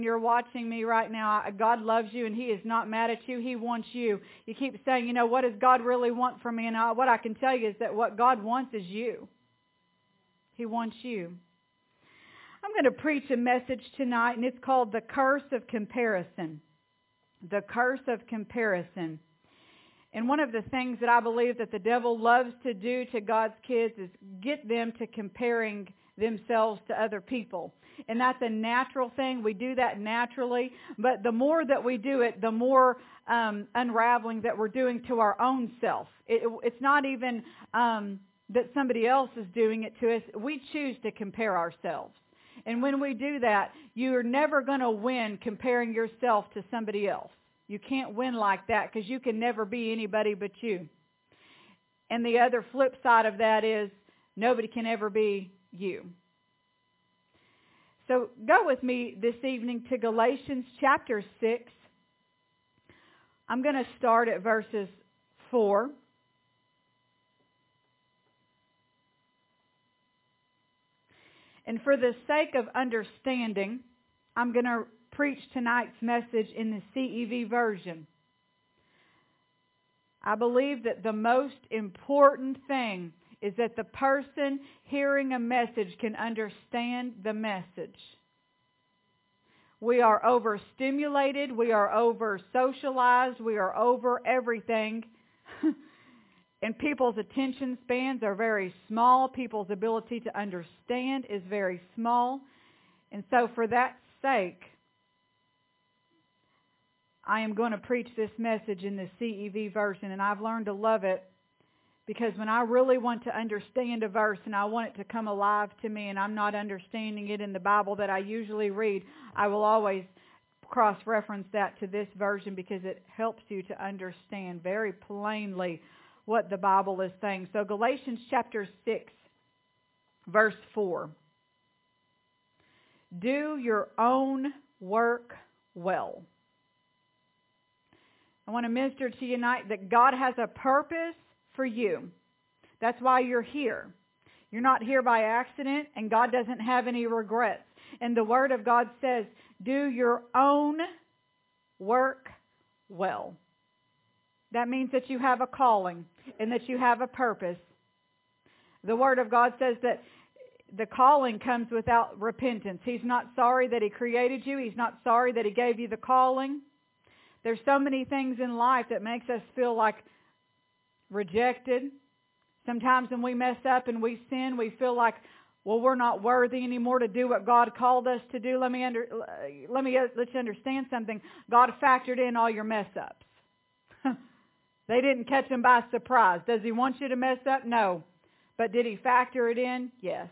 You're watching me right now. God loves you and He is not mad at you. He wants you. You keep saying, what does God really want from me? And what I can tell you is that what God wants is you. He wants you. I'm going to preach a message tonight, and it's called The Curse of Comparison. The Curse of Comparison. And one of the things that I believe that the devil loves to do to God's kids is get them to comparing themselves to other people. And that's a natural thing. We do that naturally. But the more that we do it, the more unraveling that we're doing to our own self. It's not even that somebody else is doing it to us. We choose to compare ourselves. And when we do that, you're never going to win comparing yourself to somebody else. You can't win like that because you can never be anybody but you. And the other flip side of that is nobody can ever be you. So go with me this evening to Galatians chapter 6. I'm going to start at verses 4. And for the sake of understanding, I'm going to preach tonight's message in the CEV version. I believe that the most important thing is that the person hearing a message can understand the message. We are overstimulated. We are over-socialized. We are over everything. And people's attention spans are very small. People's ability to understand is very small. And so for that sake, I am going to preach this message in the CEV version, and I've learned to love it because when I really want to understand a verse and I want it to come alive to me and I'm not understanding it in the Bible that I usually read, I will always cross-reference that to this version because it helps you to understand very plainly what the Bible is saying. So Galatians chapter 6, verse 4. Do your own work well. I want to minister to you tonight that God has a purpose for you. That's why you're here. You're not here by accident, and God doesn't have any regrets. And the Word of God says, do your own work well. That means that you have a calling and that you have a purpose. The Word of God says that the calling comes without repentance. He's not sorry that He created you. He's not sorry that He gave you the calling. There's so many things in life that makes us feel like rejected. Sometimes when we mess up and we sin, we feel like, well, we're not worthy anymore to do what God called us to do. Let you understand something. God factored in all your mess ups. They didn't catch Him by surprise. Does He want you to mess up? No. But did He factor it in? Yes.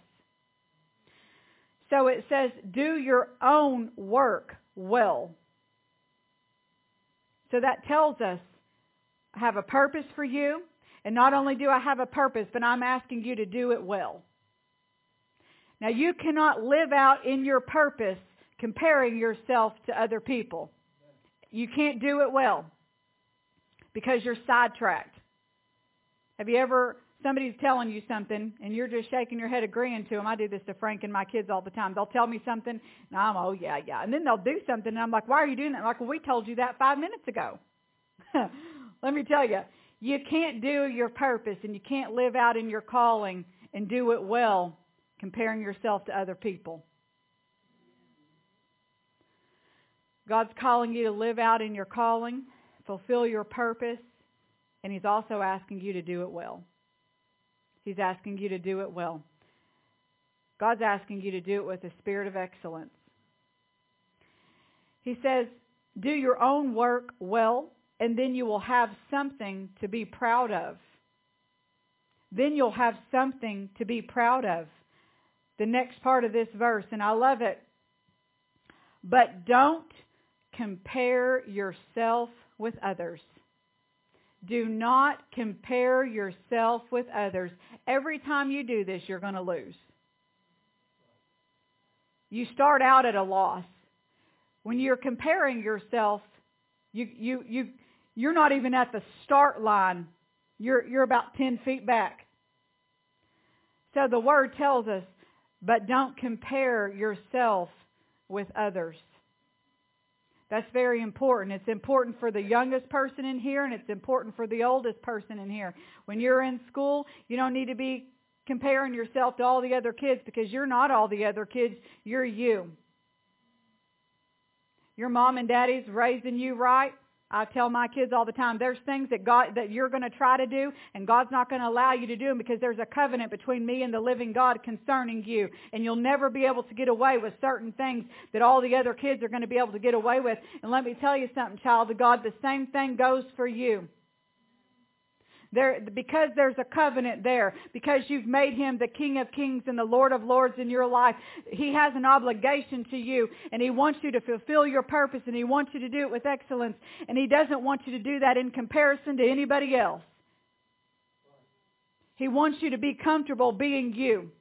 So it says, do your own work well. So that tells us, I have a purpose for you. And not only do I have a purpose, but I'm asking you to do it well. Now, you cannot live out in your purpose comparing yourself to other people. You can't do it well because you're sidetracked. Have you ever, somebody's telling you something and you're just shaking your head agreeing to them? I do this to Frank and my kids all the time. They'll tell me something and I'm, oh, yeah. And then they'll do something and I'm like, why are you doing that? I'm like, well, we told you that 5 minutes ago. Let me tell you, you can't do your purpose and you can't live out in your calling and do it well comparing yourself to other people. God's calling you to live out in your calling, fulfill your purpose, and He's also asking you to do it well. He's asking you to do it well. God's asking you to do it with a spirit of excellence. He says, do your own work well, and then you will have something to be proud of. Then you'll have something to be proud of. The next part of this verse, and I love it. But don't compare yourself with others. Do not compare yourself with others. Every time you do this, you're going to lose. You start out at a loss. When you're comparing yourself, you're not even at the start line. You're about 10 feet back. So the Word tells us, but don't compare yourself with others. That's very important. It's important for the youngest person in here, and it's important for the oldest person in here. When you're in school, you don't need to be comparing yourself to all the other kids, because you're not all the other kids. You're you. Your mom and daddy's raising you right. I tell my kids all the time, there's things that you're going to try to do, and God's not going to allow you to do them, because there's a covenant between me and the living God concerning you. And you'll never be able to get away with certain things that all the other kids are going to be able to get away with. And let me tell you something, child of God, the same thing goes for you. Because there's a covenant there, because you've made Him the King of Kings and the Lord of Lords in your life, He has an obligation to you, and He wants you to fulfill your purpose, and He wants you to do it with excellence, and He doesn't want you to do that in comparison to anybody else. He wants you to be comfortable being you.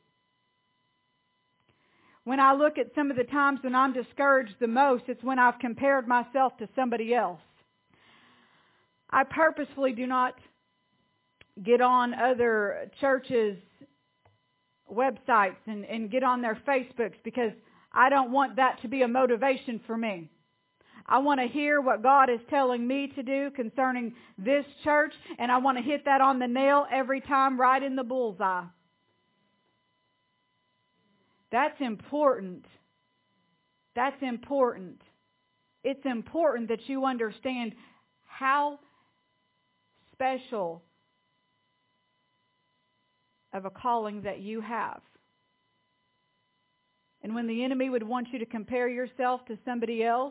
When I look at some of the times when I'm discouraged the most, it's when I've compared myself to somebody else. I purposefully do not get on other churches' websites and get on their Facebooks, because I don't want that to be a motivation for me. I want to hear what God is telling me to do concerning this church, and I want to hit that on the nail every time, right in the bullseye. That's important. That's important. It's important that you understand how special of a calling that you have. And when the enemy would want you to compare yourself to somebody else,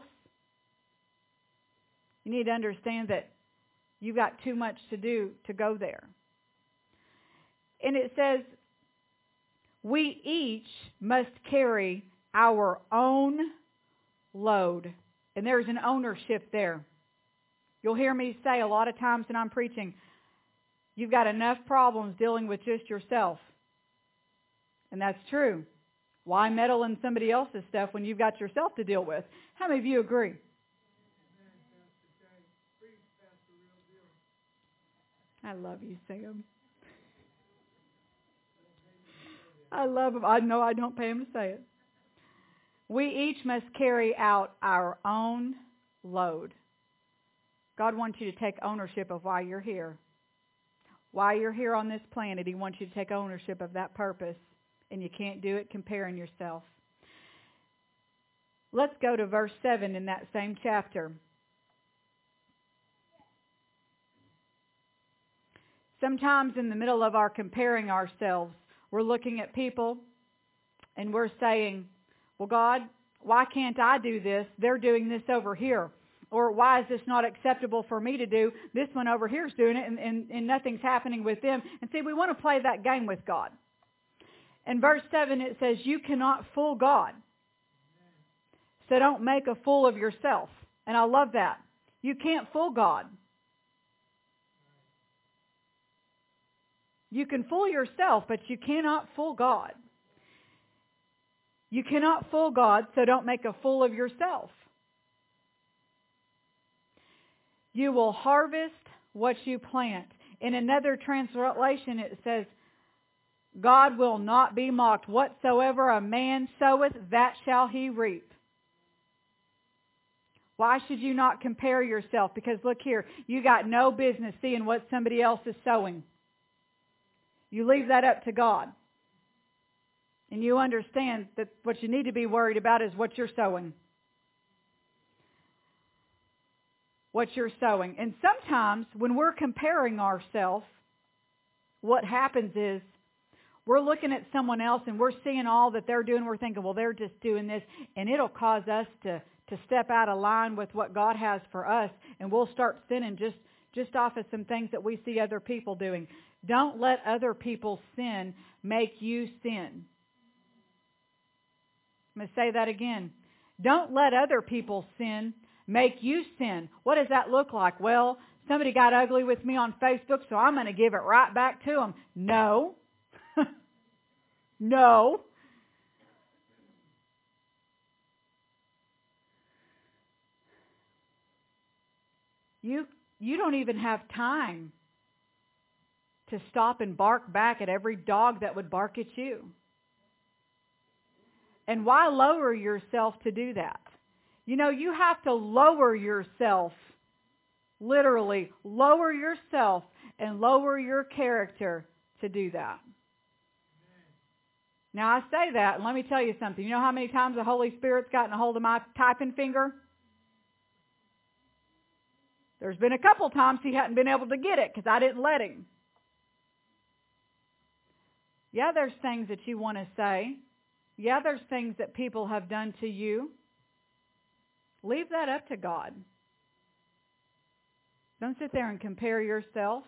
you need to understand that you've got too much to do to go there. And it says, we each must carry our own load. And there's an ownership there. You'll hear me say a lot of times when I'm preaching, you've got enough problems dealing with just yourself. And that's true. Why meddle in somebody else's stuff when you've got yourself to deal with? How many of you agree? I love you, Sam. I love him. I know I don't pay him to say it. We each must carry out our own load. God wants you to take ownership of why you're here. Why you're here on this planet, He wants you to take ownership of that purpose. And you can't do it comparing yourself. Let's go to verse 7 in that same chapter. Sometimes in the middle of our comparing ourselves, we're looking at people and we're saying, well, God, why can't I do this? They're doing this over here. Or why is this not acceptable for me to do? This one over here is doing it and nothing's happening with them. And see, we want to play that game with God. In verse 7 it says, you cannot fool God. So don't make a fool of yourself. And I love that. You can't fool God. You can fool yourself, but you cannot fool God. You cannot fool God, so don't make a fool of yourself. You will harvest what you plant. In another translation it says, God will not be mocked. Whatsoever a man soweth, that shall he reap. Why should you not compare yourself? Because look here, you got no business seeing what somebody else is sowing. You leave that up to God. And you understand that what you need to be worried about is what you're sowing. What you're sowing. And sometimes when we're comparing ourselves, what happens is we're looking at someone else and we're seeing all that they're doing. We're thinking, well, they're just doing this. And it'll cause us to step out of line with what God has for us. And we'll start sinning just off of some things that we see other people doing. Don't let other people's sin make you sin. I'm going to say that again. Don't let other people's sin make you sin. What does that look like? Well, somebody got ugly with me on Facebook, so I'm going to give it right back to them. No. No. You don't even have time to stop and bark back at every dog that would bark at you. And why lower yourself to do that? You know, you have to lower yourself, literally lower yourself and lower your character to do that. Now, I say that, and let me tell you something. You know how many times the Holy Spirit's gotten a hold of my typing finger? There's been a couple times he hadn't been able to get it because I didn't let him. Yeah, there's things that you want to say. Yeah, there's things that people have done to you. Leave that up to God. Don't sit there and compare yourself.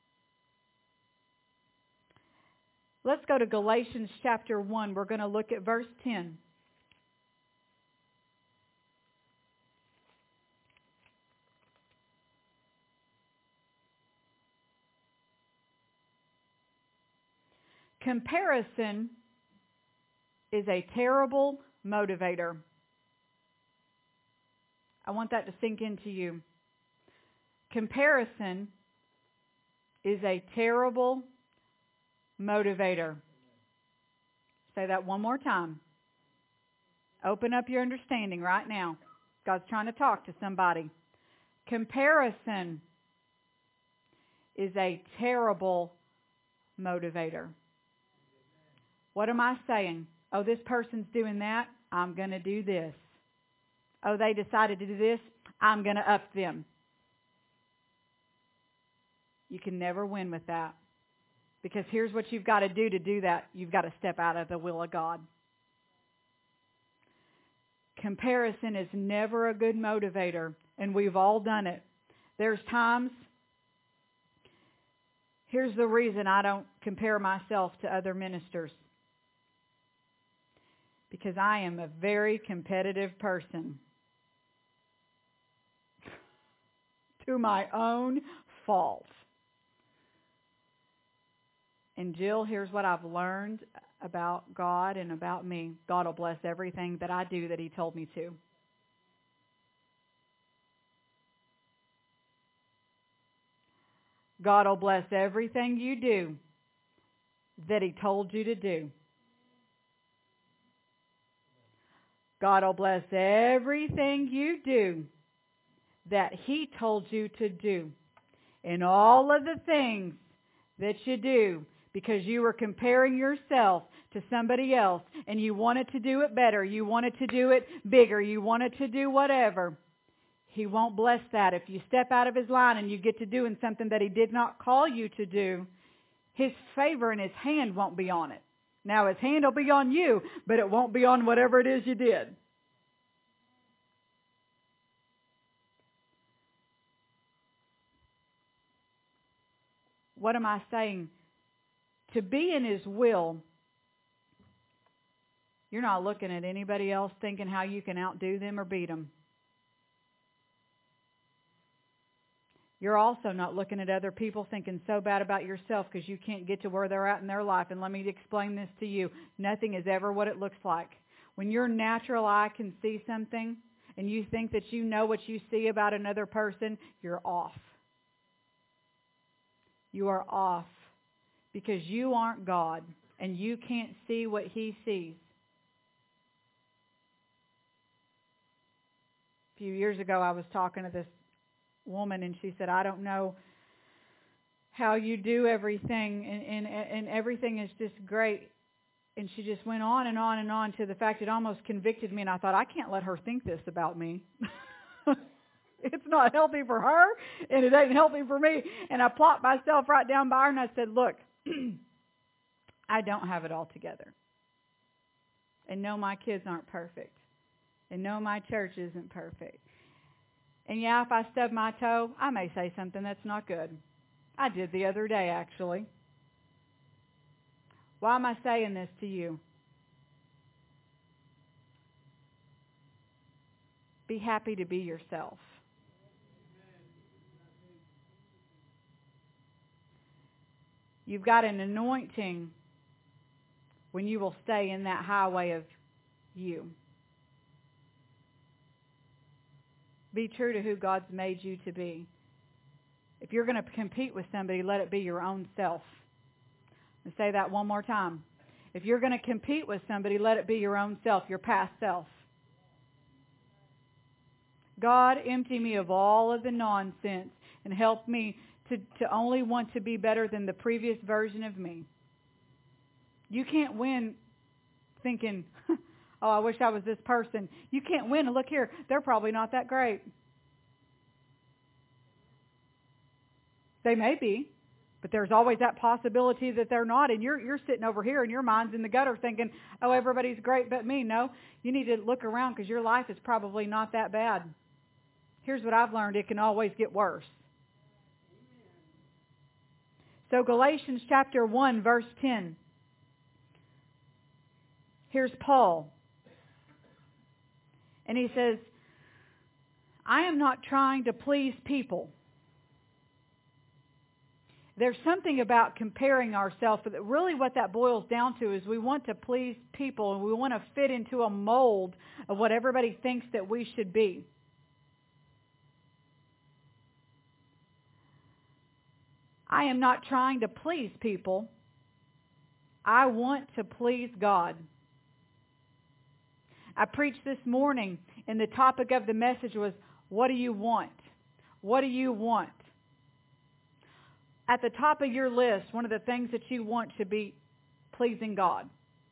Let's go to Galatians chapter 1. We're going to look at verse 10. Comparison is a terrible motivator. I want that to sink into you. Comparison is a terrible motivator. Say that one more time. Open up your understanding right now. God's trying to talk to somebody. Comparison is a terrible motivator. What am I saying? Oh, this person's doing that. I'm going to do this. Oh, they decided to do this. I'm going to up them. You can never win with that. Because here's what you've got to do that. You've got to step out of the will of God. Comparison is never a good motivator, and we've all done it. There's times, here's the reason I don't compare myself to other ministers. Because I am a very competitive person. To my own fault. And Jill, here's what I've learned about God and about me. God will bless everything that I do that He told me to. God will bless everything you do that He told you to do. God will bless everything you do that He told you to do. And all of the things that you do because you were comparing yourself to somebody else and you wanted to do it better, you wanted to do it bigger, you wanted to do whatever, He won't bless that. If you step out of His line and you get to doing something that He did not call you to do, His favor and His hand won't be on it. Now, His hand will be on you, but it won't be on whatever it is you did. What am I saying? To be in His will, you're not looking at anybody else thinking how you can outdo them or beat them. You're also not looking at other people thinking so bad about yourself because you can't get to where they're at in their life. And let me explain this to you. Nothing is ever what it looks like. When your natural eye can see something and you think that you know what you see about another person, you're off. You are off because you aren't God and you can't see what He sees. A few years ago, I was talking to this woman and she said, I don't know how you do everything and everything is just great. And she just went on and on and on to the fact it almost convicted me, and I thought, I can't let her think this about me. It's not healthy for her and it ain't healthy for me. And I plopped myself right down by her and I said, look, I don't have it all together. And no, my kids aren't perfect. And no, my church isn't perfect. And yeah, if I stub my toe, I may say something that's not good. I did the other day, actually. Why am I saying this to you? Be happy to be yourself. You've got an anointing when you will stay in that highway of you. Be true to who God's made you to be. If you're going to compete with somebody, let it be your own self. I'll say that one more time. If you're going to compete with somebody, let it be your own self, your past self. God, empty me of all of the nonsense and help me to only want to be better than the previous version of me. You can't win thinking, oh, I wish I was this person. You can't win and look here, they're probably not that great. They may be, but there's always that possibility that they're not, and you're sitting over here and your mind's in the gutter thinking, oh, everybody's great but me. No, you need to look around because your life is probably not that bad. Here's what I've learned. It can always get worse. So Galatians chapter 1, verse 10. Here's Paul. And he says, I am not trying to please people. There's something about comparing ourselves. Really what that boils down to is we want to please people and we want to fit into a mold of what everybody thinks that we should be. I am not trying to please people. I want to please God. I preached this morning and the topic of the message was, what do you want? What do you want? At the top of your list, one of the things that you want should be pleasing God.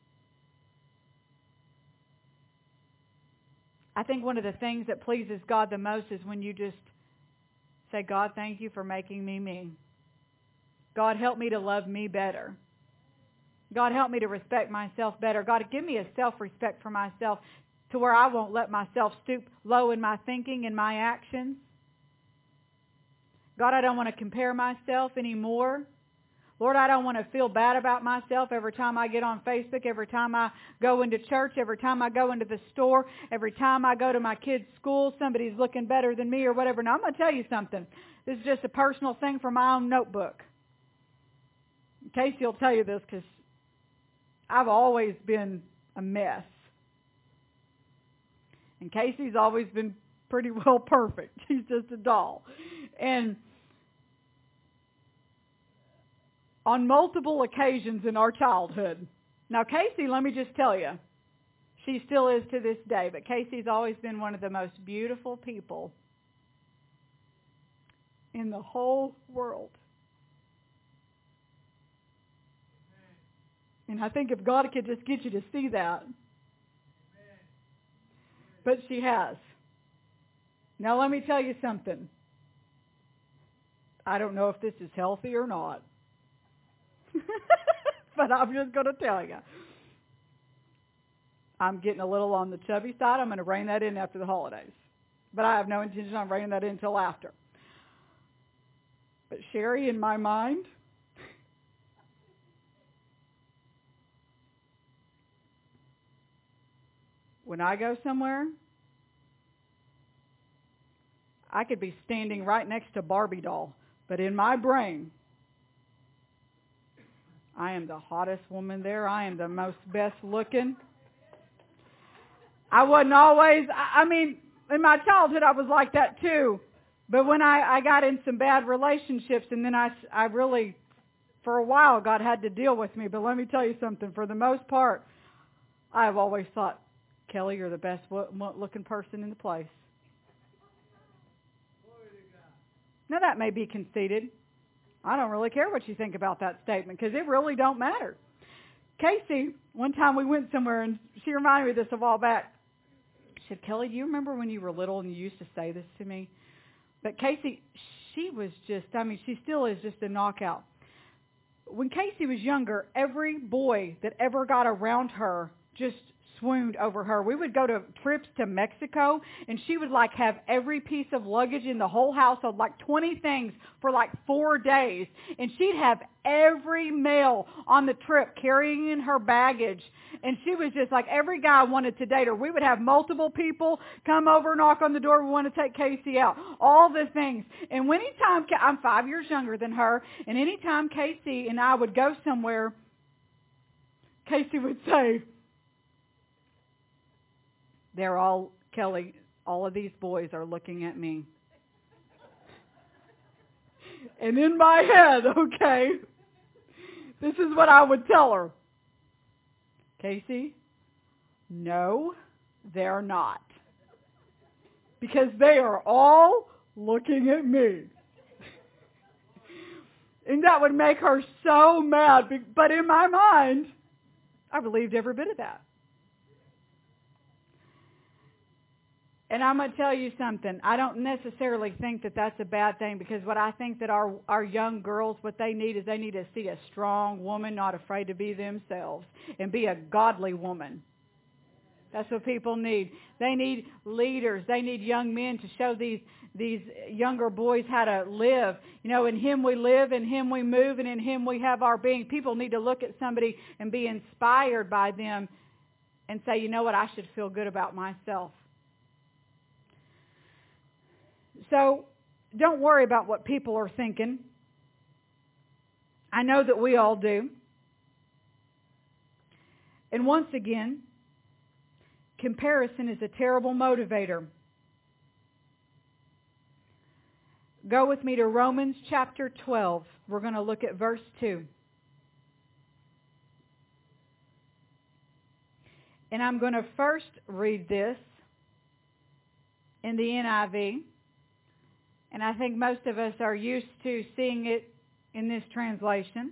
I think one of the things that pleases God the most is when you just say, God, thank you for making me me. God, help me to love me better. God, help me to respect myself better. God, give me a self-respect for myself to where I won't let myself stoop low in my thinking and my actions. God, I don't want to compare myself anymore. Lord, I don't want to feel bad about myself every time I get on Facebook, every time I go into church, every time I go into the store, every time I go to my kids' school, somebody's looking better than me or whatever. Now, I'm going to tell you something. This is just a personal thing from my own notebook. Casey will tell you this because I've always been a mess. And Casey's always been pretty well perfect. She's just a doll. And on multiple occasions in our childhood. Now, Casey, let me just tell you, she still is to this day, but Casey's always been one of the most beautiful people in the whole world. And I think if God could just get you to see that. But she has. Now, let me tell you something. I don't know if this is healthy or not. But I'm just going to tell you. I'm getting a little on the chubby side. I'm going to rein that in after the holidays. But I have no intention on reining that in until after. But Sherry, in my mind, when I go somewhere, I could be standing right next to Barbie doll. But in my brain, I am the hottest woman there. I am the most best looking. I wasn't always, I mean, in my childhood I was like that too. But when I got in some bad relationships and then I really, for a while, God had to deal with me. But let me tell you something. For the most part, I have always thought, Kelly, you're the best looking person in the place. Now that may be conceited. I don't really care what you think about that statement because it really don't matter. Casey, one time we went somewhere and she reminded me of this a while back. She said, Kelly, do you remember when you were little and you used to say this to me? But Casey, she was just, I mean, she still is just a knockout. When Casey was younger, every boy that ever got around her just swooned over her. We would go to trips to Mexico and she would like have every piece of luggage in the whole household, like 20 things for like 4 days. And she'd have every male on the trip carrying in her baggage. And she was just like, every guy wanted to date her. We would have multiple people come over, knock on the door. We want to take Casey out. All the things. And anytime, I'm 5 years younger than her. And anytime Casey and I would go somewhere, Casey would say, they're all, Kelly, all of these boys are looking at me. And in my head, okay, this is what I would tell her. Casey, no, they're not. because they are all looking at me. And that would make her so mad. But in my mind, I believed every bit of that. And I'm going to tell you something. I don't necessarily think that that's a bad thing, because what I think that our young girls, what they need is they need to see a strong woman, not afraid to be themselves, and be a godly woman. That's what people need. They need leaders. They need young men to show these younger boys how to live. You know, in Him we live, in Him we move, and in Him we have our being. People need to look at somebody and be inspired by them and say, you know what, I should feel good about myself. So don't worry about what people are thinking. I know that we all do. And once again, comparison is a terrible motivator. Go with me to Romans chapter 12. We're going to look at verse 2. And I'm going to first read this in the NIV. And I think most of us are used to seeing it in this translation.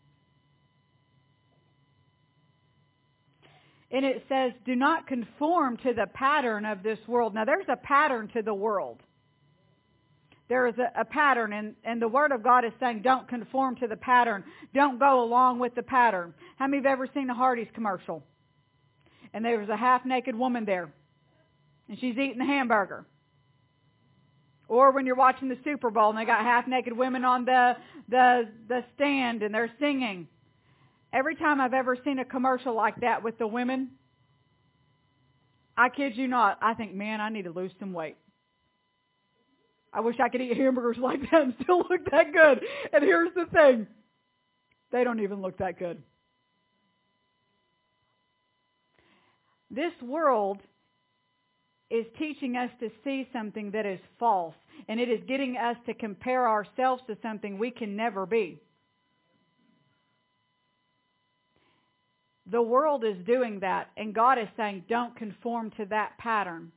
And it says, do not conform to the pattern of this world. Now, there's a pattern to the world. There is a pattern, and the Word of God is saying, don't conform to the pattern. Don't go along with the pattern. How many have ever seen a Hardee's commercial? And there was a half-naked woman there, and she's eating the hamburger. Or when you're watching the Super Bowl, and they got half-naked women on the stand, and they're singing. Every time I've ever seen a commercial like that with the women, I kid you not, I think, man, I need to lose some weight. I wish I could eat hamburgers like that and still look that good. And here's the thing. They don't even look that good. This world is teaching us to see something that is false. And it is getting us to compare ourselves to something we can never be. The world is doing that. And God is saying, don't conform to that pattern.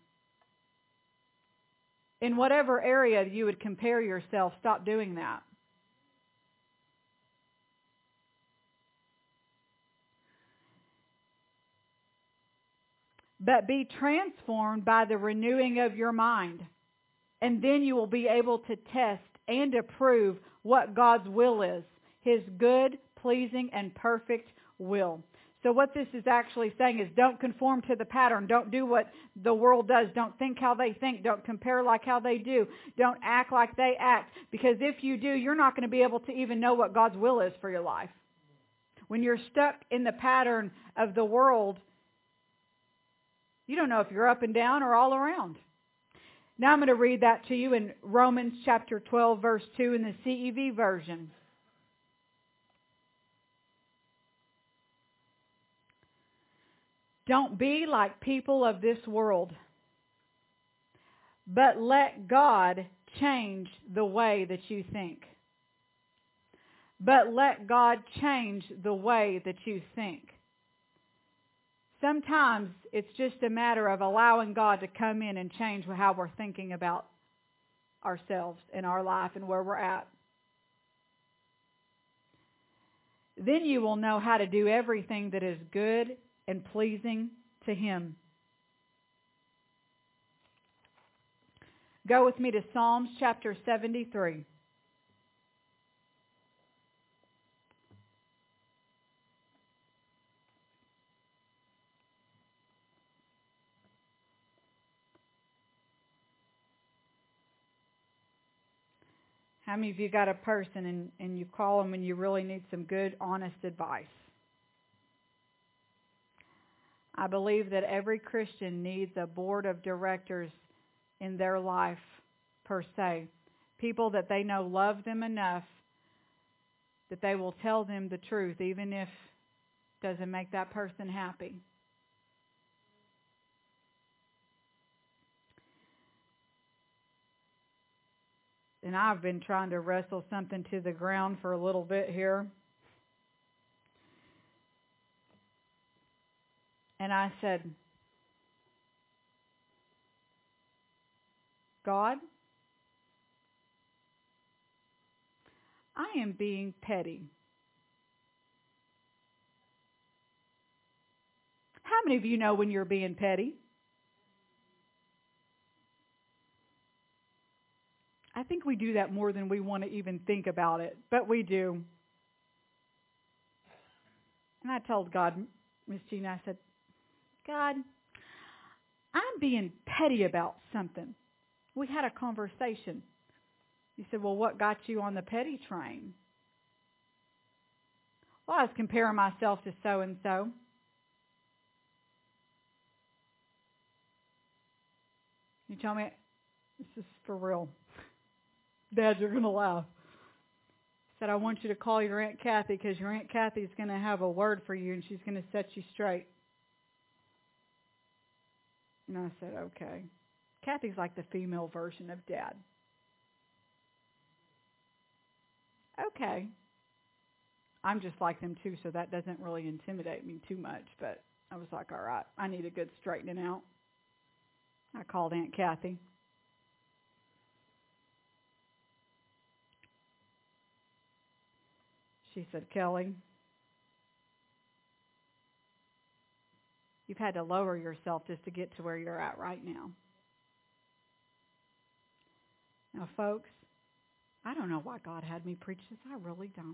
In whatever area you would compare yourself, stop doing that. But be transformed by the renewing of your mind. And then you will be able to test and approve what God's will is. His good, pleasing, and perfect will. So what this is actually saying is don't conform to the pattern. Don't do what the world does. Don't think how they think. Don't compare like how they do. Don't act like they act. Because if you do, you're not going to be able to even know what God's will is for your life. When you're stuck in the pattern of the world, you don't know if you're up and down or all around. Now I'm going to read that to you in Romans chapter 12, verse 2 in the CEV version. Don't be like people of this world, but let God change the way that you think. But let God change the way that you think. Sometimes it's just a matter of allowing God to come in and change how we're thinking about ourselves and our life and where we're at. Then you will know how to do everything that is good and pleasing to Him. Go with me to Psalms chapter 73. How many of you got a person and you call them and you really need some good, honest advice? I believe that every Christian needs a board of directors in their life, per se. People that they know love them enough that they will tell them the truth, even if it doesn't make that person happy. And I've been trying to wrestle something to the ground for a little bit here. And I said, God, I am being petty. How many of you know when you're being petty? I think we do that more than we want to even think about it, but we do. And I told God, Miss Gina, I said, God, I'm being petty about something. We had a conversation. He said, well, what got you on the petty train? Well, I was comparing myself to so-and-so. You tell me, this is for real. Dad, you're going to laugh. He said, I want you to call your Aunt Kathy because your Aunt Kathy's going to have a word for you and she's going to set you straight. And I said, okay. Kathy's like the female version of Dad. Okay. I'm just like them too, so that doesn't really intimidate me too much. But I was like, all right, I need a good straightening out. I called Aunt Kathy. She said, Kelly, you've had to lower yourself just to get to where you're at right now. Now, folks, I don't know why God had me preach this. I really don't.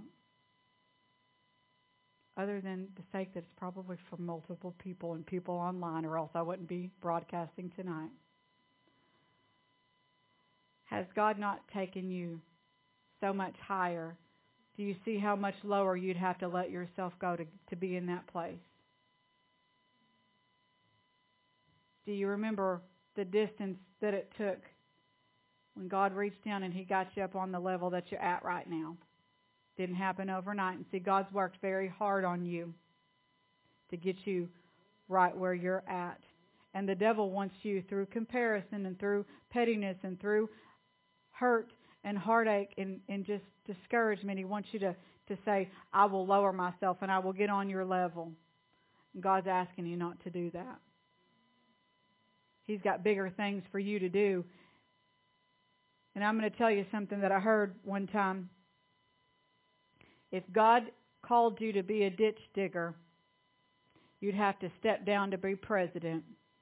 Other than the sake that it's probably for multiple people and people online, or else I wouldn't be broadcasting tonight. Has God not taken you so much higher? Do you see how much lower you'd have to let yourself go to be in that place? Do you remember the distance that it took when God reached down and He got you up on the level that you're at right now? Didn't happen overnight. And see, God's worked very hard on you to get you right where you're at. And the devil wants you, through comparison and through pettiness and through hurt and heartache and just discouragement, he wants you to say, I will lower myself and I will get on your level. And God's asking you not to do that. He's got bigger things for you to do. And I'm going to tell you something that I heard one time. If God called you to be a ditch digger, you'd have to step down to be president.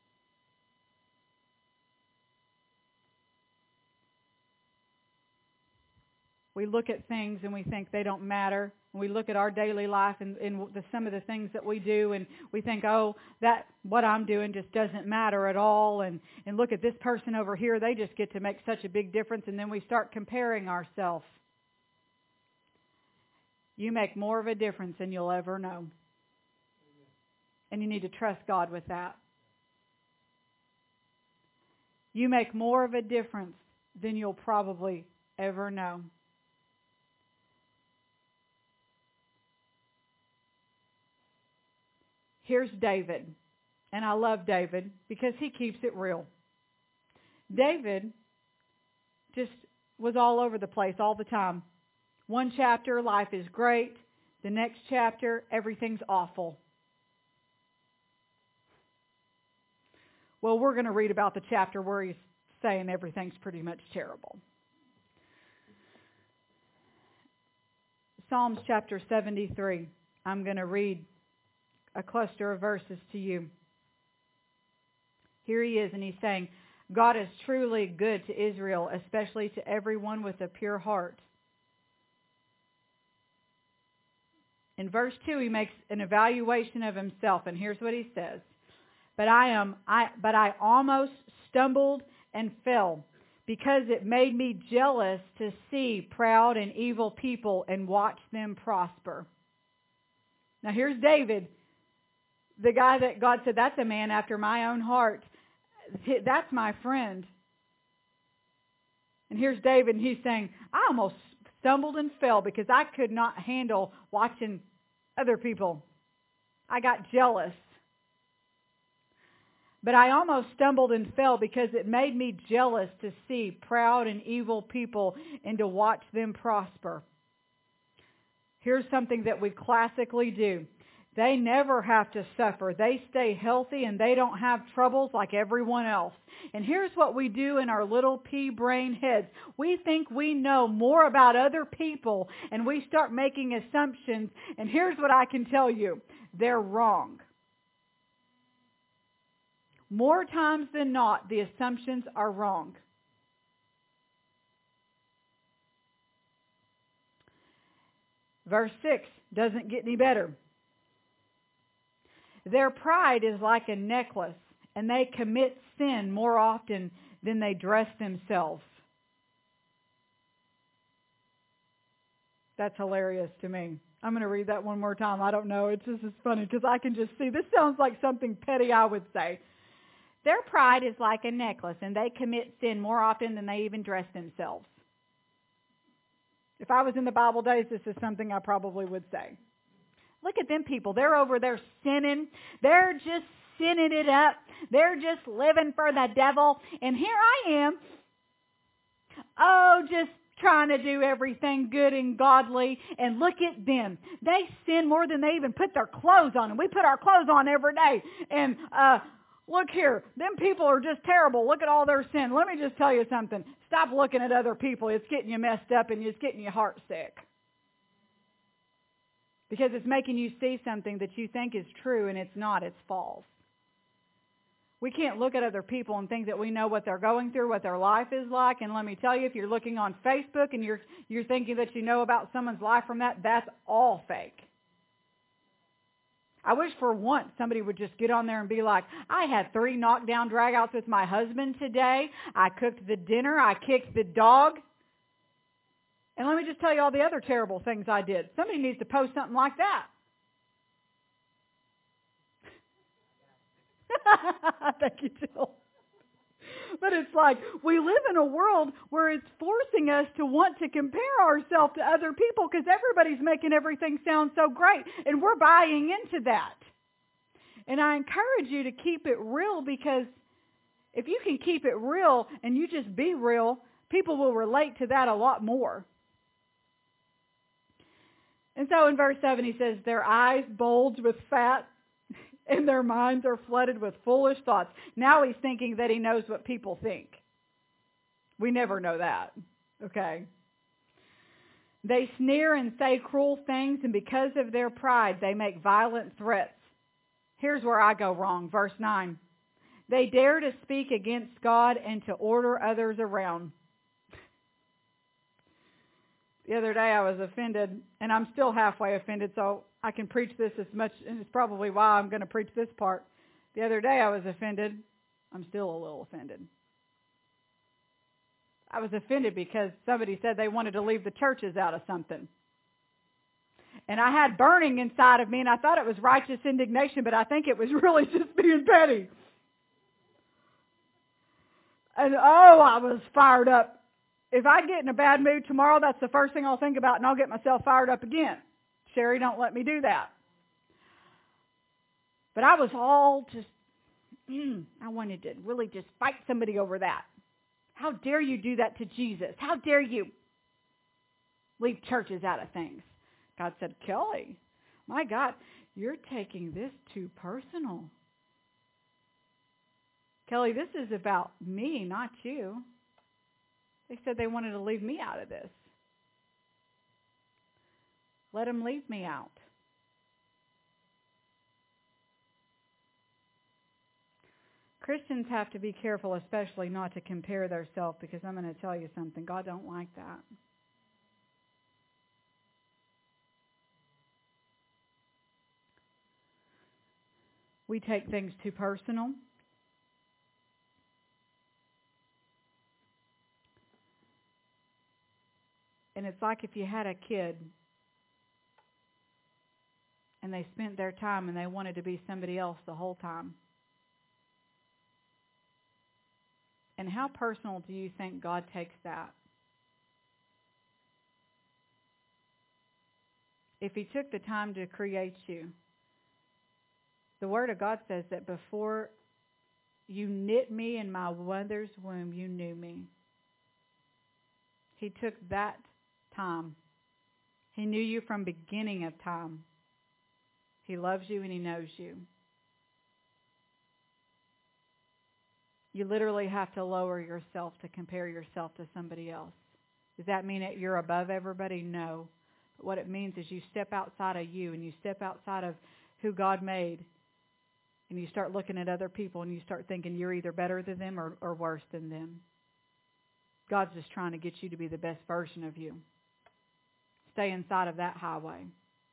We look at things and we think they don't matter. We look at our daily life and some of the things that we do, and we think, oh, that what I'm doing just doesn't matter at all. And look at this person over here. They just get to make such a big difference. And then we start comparing ourselves. You make more of a difference than you'll ever know. And you need to trust God with that. You make more of a difference than you'll probably ever know. Here's David. And I love David because he keeps it real. David just was all over the place all the time. One chapter, life is great. The next chapter, everything's awful. Well, we're going to read about the chapter where he's saying everything's pretty much terrible. Psalms chapter 73. I'm going to read a cluster of verses to you. Here he is, and he's saying, God is truly good to Israel, especially to everyone with a pure heart. In verse 2, he makes an evaluation of himself, and here's what he says. But I almost stumbled and fell, because it made me jealous to see proud and evil people and watch them prosper. Now here's David, the guy that God said, that's a man after my own heart. That's my friend. And here's David, and he's saying, I almost stumbled and fell because I could not handle watching other people. I got jealous. But I almost stumbled and fell because it made me jealous to see proud and evil people and to watch them prosper. Here's something that we classically do. They never have to suffer. They stay healthy and they don't have troubles like everyone else. And here's what we do in our little pea brain heads. We think we know more about other people and we start making assumptions. And here's what I can tell you. They're wrong. More times than not, the assumptions are wrong. Verse 6 doesn't get any better. Their pride is like a necklace, and they commit sin more often than they dress themselves. That's hilarious to me. I'm going to read that one more time. I don't know. It's just as funny because I can just see. This sounds like something petty I would say. Their pride is like a necklace, and they commit sin more often than they even dress themselves. If I was in the Bible days, this is something I probably would say. Look at them people. They're over there sinning. They're just sinning it up. They're just living for the devil. And here I am, just trying to do everything good and godly. And look at them. They sin more than they even put their clothes on. And we put our clothes on every day. And look here. Them people are just terrible. Look at all their sin. Let me just tell you something. Stop looking at other people. It's getting you messed up and it's getting your heart sick. Because it's making you see something that you think is true and it's not. It's false. We can't look at other people and think that we know what they're going through, what their life is like. And let me tell you, if you're looking on Facebook and you're thinking that you know about someone's life from that, that's all fake. I wish for once somebody would just get on there and be like, I had 3 knockdown dragouts with my husband today. I cooked the dinner. I kicked the dog. And let me just tell you all the other terrible things I did. Somebody needs to post something like that. Thank you, Jill. But it's like we live in a world where it's forcing us to want to compare ourselves to other people because everybody's making everything sound so great. And we're buying into that. And I encourage you to keep it real because if you can keep it real and you just be real, people will relate to that a lot more. And so in verse 7 he says, their eyes bulge with fat and their minds are flooded with foolish thoughts. Now he's thinking that he knows what people think. We never know that, okay? They sneer and say cruel things, and because of their pride, they make violent threats. Here's where I go wrong, verse 9. They dare to speak against God and to order others around. The other day I was offended, and I'm still halfway offended, so I can preach this as much, and it's probably why I'm going to preach this part. The other day I was offended. I'm still a little offended. I was offended because somebody said they wanted to leave the churches out of something. And I had burning inside of me, and I thought it was righteous indignation, but I think it was really just being petty. And I was fired up. If I get in a bad mood tomorrow, that's the first thing I'll think about, and I'll get myself fired up again. Sherry, don't let me do that. But I was all just, I wanted to really just fight somebody over that. How dare you do that to Jesus? How dare you leave churches out of things? God said, Kelly, my God, you're taking this too personal. Kelly, this is about me, not you. They said they wanted to leave me out of this. Let them leave me out. Christians have to be careful, especially not to compare themselves, because I'm going to tell you something. God don't like that. We take things too personal. And it's like if you had a kid and they spent their time and they wanted to be somebody else the whole time. And how personal do you think God takes that? If He took the time to create you, the Word of God says that before you knit me in my mother's womb, you knew me. He took that time. He knew you from beginning of time. He loves you and He knows you. You literally have to lower yourself to compare yourself to somebody else. Does that mean that you're above everybody? No. But what it means is you step outside of you and you step outside of who God made, and you start looking at other people and you start thinking you're either better than them or worse than them. God's just trying to get you to be the best version of you. Stay inside of that highway.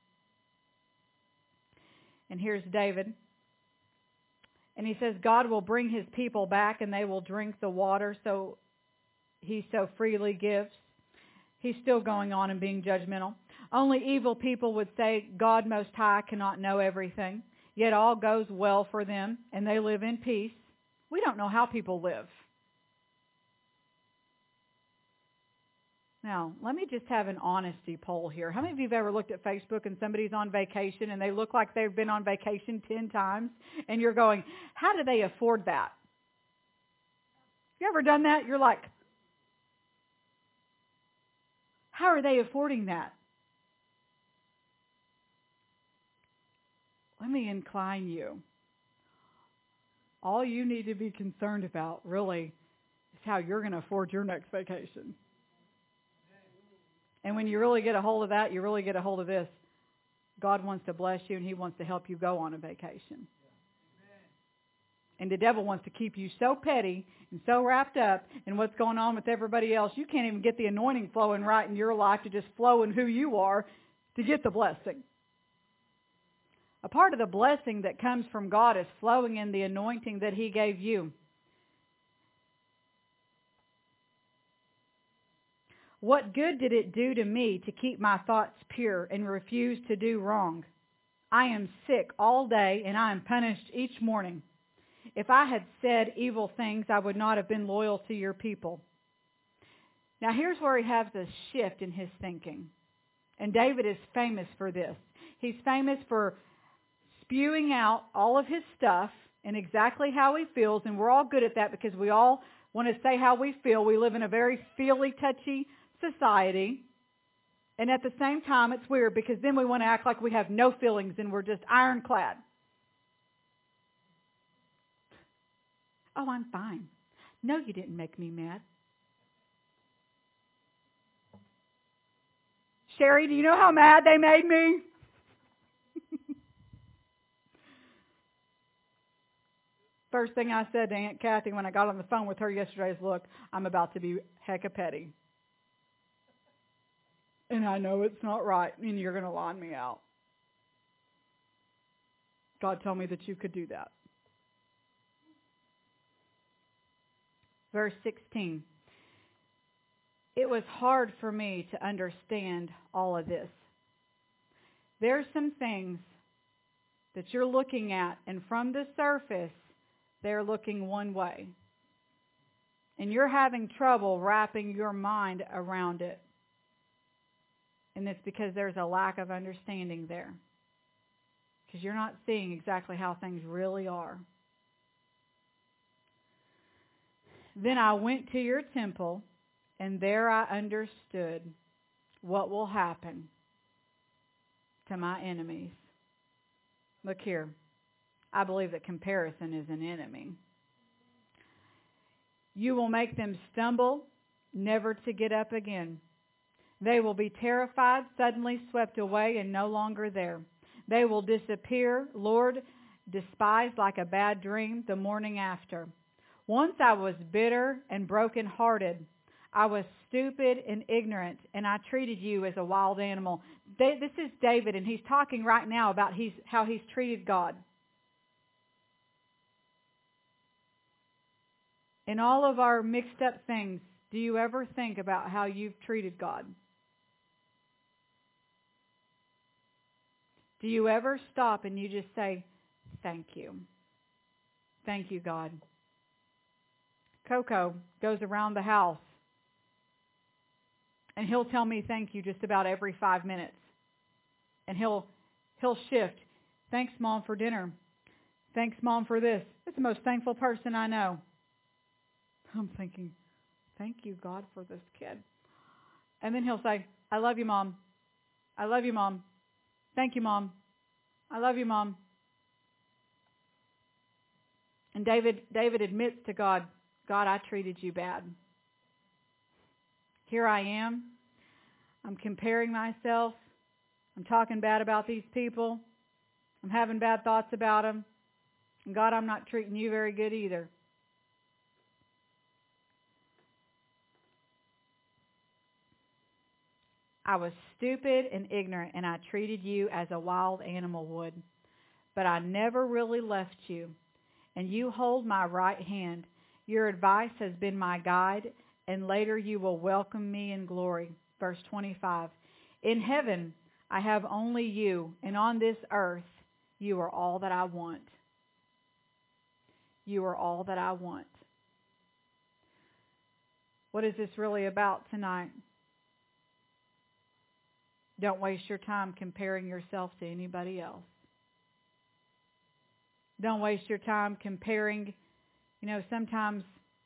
And here's David. And he says, God will bring His people back and they will drink the water so He so freely gives. He's still going on and being judgmental. Only evil people would say, God Most High cannot know everything. Yet all goes well for them and they live in peace. We don't know how people live. Now, let me just have an honesty poll here. How many of you have ever looked at Facebook and somebody's on vacation and they look like they've been on vacation 10 times and you're going, how do they afford that? You ever done that? You're like, how are they affording that? Let me incline you. All you need to be concerned about, really, is how you're going to afford your next vacation. And when you really get a hold of that, you really get a hold of this. God wants to bless you and He wants to help you go on a vacation. And the devil wants to keep you so petty and so wrapped up in what's going on with everybody else, you can't even get the anointing flowing right in your life to just flow in who you are to get the blessing. A part of the blessing that comes from God is flowing in the anointing that He gave you. What good did it do to me to keep my thoughts pure and refuse to do wrong? I am sick all day and I am punished each morning. If I had said evil things, I would not have been loyal to your people. Now here's where he has a shift in his thinking. And David is famous for this. He's famous for spewing out all of his stuff and exactly how he feels. And we're all good at that because we all want to say how we feel. We live in a very feely, touchy society. And at the same time, it's weird because then we want to act like we have no feelings and we're just ironclad. Oh, I'm fine. No, you didn't make me mad. Sherry, do you know how mad they made me? First thing I said to Aunt Kathy when I got on the phone with her yesterday is, look, I'm about to be hecka petty. And I know it's not right, and you're going to line me out. God told me that you could do that. Verse 16. It was hard for me to understand all of this. There's some things that you're looking at, and from the surface, they're looking one way. And you're having trouble wrapping your mind around it. And it's because there's a lack of understanding there. Because you're not seeing exactly how things really are. Then I went to your temple, and there I understood what will happen to my enemies. Look here. I believe that comparison is an enemy. You will make them stumble, never to get up again. They will be terrified, suddenly swept away, and no longer there. They will disappear, Lord, despised like a bad dream the morning after. Once I was bitter and broken-hearted. I was stupid and ignorant, and I treated you as a wild animal. This is David, and he's talking right now about how he's treated God. In all of our mixed up things, do you ever think about how you've treated God? Do you ever stop and you just say, thank you? Thank you, God. Coco goes around the house, and he'll tell me thank you just about every 5 minutes. And he'll shift. Thanks, Mom, for dinner. Thanks, Mom, for this. That's the most thankful person I know. I'm thinking, thank you, God, for this kid. And then he'll say, I love you, Mom. I love you, Mom. Thank you, Mom. I love you, Mom. And David admits to God, God, I treated you bad. Here I am. I'm comparing myself. I'm talking bad about these people. I'm having bad thoughts about them. And God, I'm not treating you very good either. I was stupid and ignorant, and I treated you as a wild animal would. But I never really left you, and you hold my right hand. Your advice has been my guide, and later you will welcome me in glory. Verse 25. In heaven, I have only you, and on this earth, you are all that I want. You are all that I want. What is this really about tonight? Don't waste your time comparing yourself to anybody else. Don't waste your time comparing. Sometimes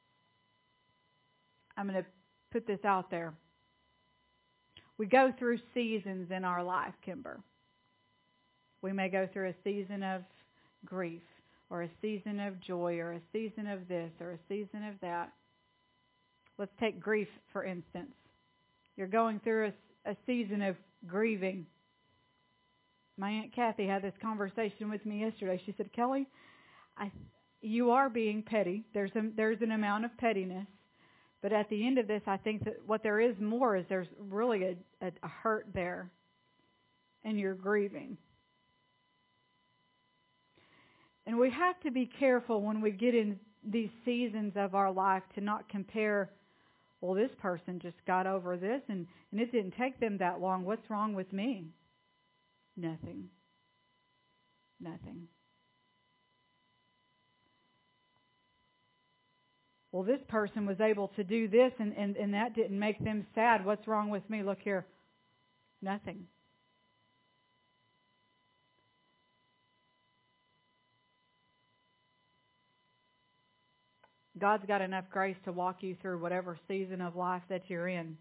I'm going to put this out there. We go through seasons in our life, Kimber. We may go through a season of grief, or a season of joy, or a season of this, or a season of that. Let's take grief, for instance. You're going through a season of grieving. My Aunt Kathy had this conversation with me yesterday. She said, Kelly, you are being petty. There's an amount of pettiness. But at the end of this, I think that what there is more is there's really a hurt there. And you're grieving. And we have to be careful when we get in these seasons of our life to not compare, well, this person just got over this and it didn't take them that long. What's wrong with me? Nothing. Nothing. Well, this person was able to do this and that didn't make them sad. What's wrong with me? Look here. Nothing. God's got enough grace to walk you through whatever season of life that you're in.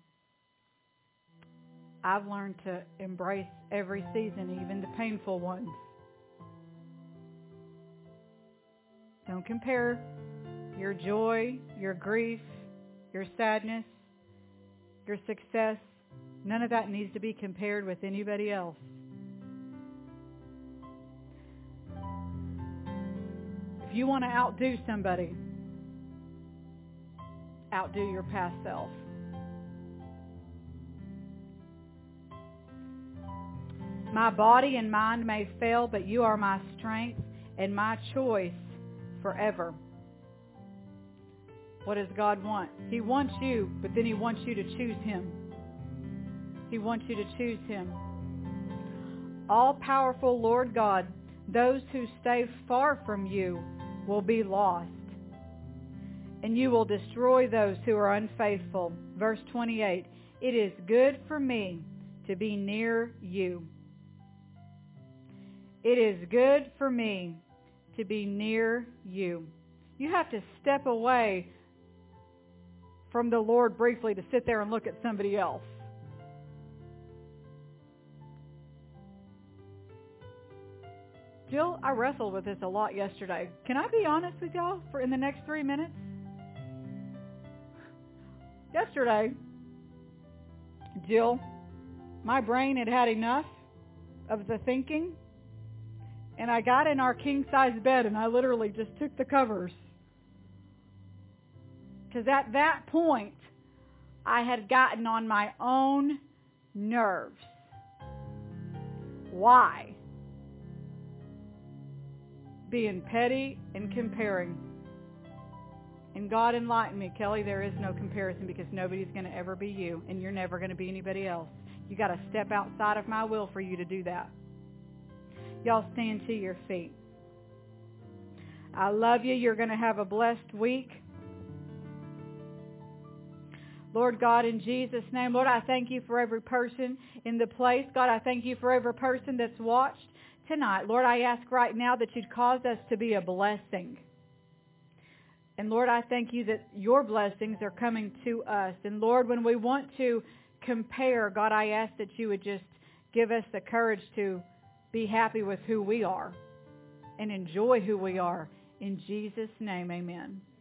I've learned to embrace every season, even the painful ones. Don't compare your joy, your grief, your sadness, your success. None of that needs to be compared with anybody else. If you want to outdo somebody, outdo your past self. My body and mind may fail, but you are my strength and my choice forever. What does God want? He wants you, but then He wants you to choose Him. He wants you to choose Him. All-powerful Lord God, those who stay far from you will be lost, and you will destroy those who are unfaithful. Verse 28, it is good for me to be near you. It is good for me to be near you. You have to step away from the Lord briefly to sit there and look at somebody else. Jill, I wrestled with this a lot yesterday. Can I be honest with y'all for in the next 3 minutes? Yesterday, Jill, my brain had had enough of the thinking, and I got in our king-size bed, and I literally just took the covers. Because at that point, I had gotten on my own nerves. Why? Being petty and comparing. And God enlightened me, Kelly, there is no comparison because nobody's going to ever be you, and you're never going to be anybody else. You got to step outside of my will for you to do that. Y'all stand to your feet. I love you. You're going to have a blessed week. Lord God, in Jesus' name, Lord, I thank you for every person in the place. God, I thank you for every person that's watched tonight. Lord, I ask right now that you'd cause us to be a blessing. And Lord, I thank you that your blessings are coming to us. And Lord, when we want to compare, God, I ask that you would just give us the courage to be happy with who we are and enjoy who we are. In Jesus' name, amen.